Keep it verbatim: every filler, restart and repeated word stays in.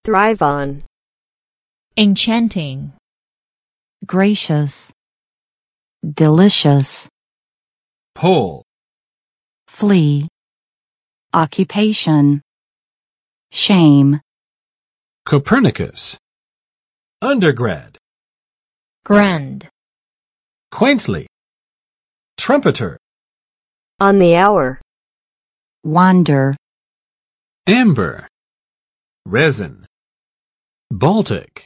thrive on, enchanting, gracious, delicious, pole, flee, occupation, shame, Copernicus, undergrad, grand, quaintly, trumpeter, on the hour, wander, amber, resin, Baltic.